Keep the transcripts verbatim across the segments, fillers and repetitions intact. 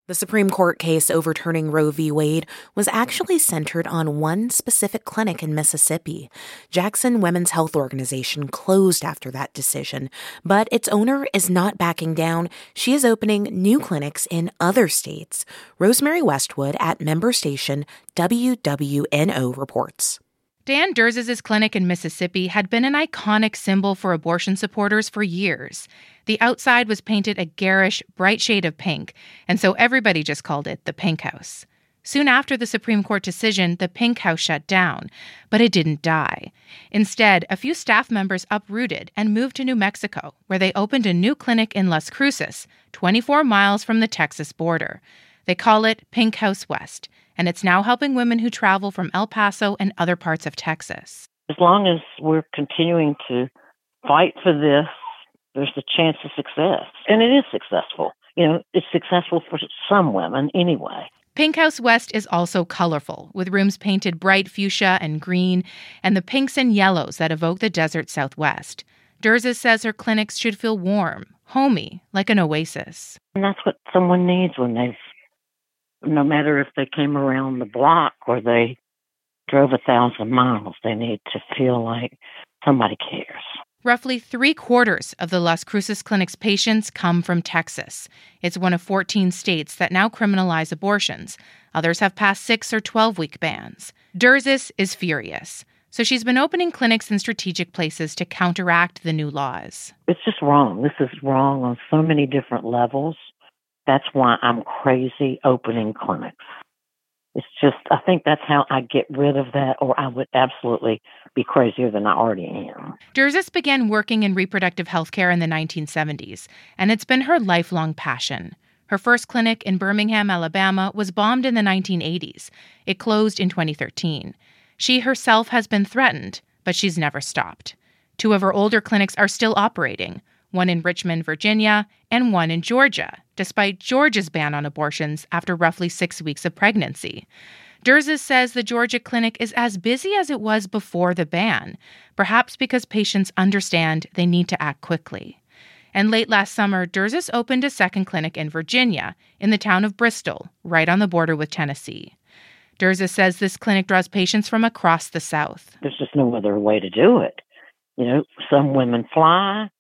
The Supreme Court case overturning Roe v. Wade was actually centered on one specific clinic in Mississippi. Jackson Women's Health Organization closed after that decision, but its owner is not backing down. She is opening new clinics in other states. Rosemary Westwood at member station W W N O reports. Dan Durz's clinic in Mississippi had been an iconic symbol for abortion supporters for years. The outside was painted a garish, bright shade of pink, and so everybody just called it the Pink House. Soon after the Supreme Court decision, the Pink House shut down, but it didn't die. Instead, a few staff members uprooted and moved to New Mexico, where they opened a new clinic in Las Cruces, twenty-four miles from the Texas border. They call it Pink House West, and it's now helping women who travel from El Paso and other parts of Texas. As long as we're continuing to fight for this, there's a chance of success. And it is successful. You know, it's successful for some women anyway. Pink House West is also colorful, with rooms painted bright fuchsia and green, and the pinks and yellows that evoke the desert Southwest. Durza says her clinics should feel warm, homey, like an oasis. And that's what someone needs when they've, no matter if they came around the block or they drove a thousand miles, they need to feel like somebody cares. Roughly three quarters of the Las Cruces Clinic's patients come from Texas. It's one of fourteen states that now criminalize abortions. Others have passed six or twelve-week bans. Durzis is furious, so she's been opening clinics in strategic places to counteract the new laws. It's just wrong. This is wrong on so many different levels. That's why I'm crazy opening clinics. It's just, I think that's how I get rid of that, or I would absolutely be crazier than I already am. Durzis began working in reproductive health care in the nineteen seventies, and it's been her lifelong passion. Her first clinic in Birmingham, Alabama, was bombed in the nineteen eighties. It closed in twenty thirteen. She herself has been threatened, but she's never stopped. Two of her older clinics are still operating, one in Richmond, Virginia, and one in Georgia, despite Georgia's ban on abortions after roughly six weeks of pregnancy. Durzis says the Georgia clinic is as busy as it was before the ban, perhaps because patients understand they need to act quickly. And late last summer, Durzis opened a second clinic in Virginia, in the town of Bristol, right on the border with Tennessee. Durzis says this clinic draws patients from across the South. There's just no other way to do it. You know, some women fly.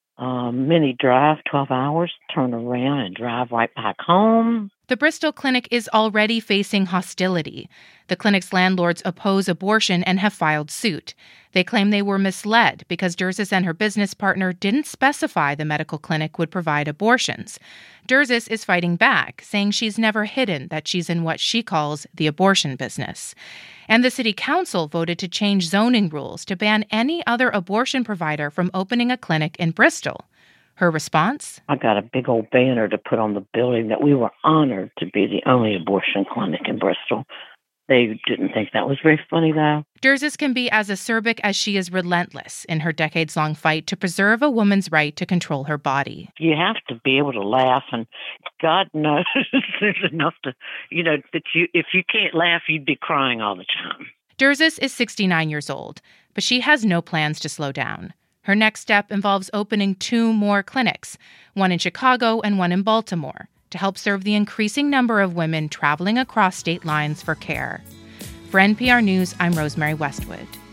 Um, many drive twelve hours, turn around and drive right back home. The Bristol clinic is already facing hostility. The clinic's landlords oppose abortion and have filed suit. They claim they were misled because Durzis and her business partner didn't specify the medical clinic would provide abortions. Durzis is fighting back, saying she's never hidden that she's in what she calls the abortion business. And the city council voted to change zoning rules to ban any other abortion provider from opening a clinic in Bristol. Her response? I got a big old banner to put on the building that we were honored to be the only abortion clinic in Bristol. They didn't think that was very funny, though. Durzis can be as acerbic as she is relentless in her decades-long fight to preserve a woman's right to control her body. You have to be able to laugh, and God knows there's enough to, you know, that you, if you can't laugh, you'd be crying all the time. Durzis is sixty-nine years old, but she has no plans to slow down. Her next step involves opening two more clinics, one in Chicago and one in Baltimore, to help serve the increasing number of women traveling across state lines for care. For N P R News, I'm Rosemary Westwood.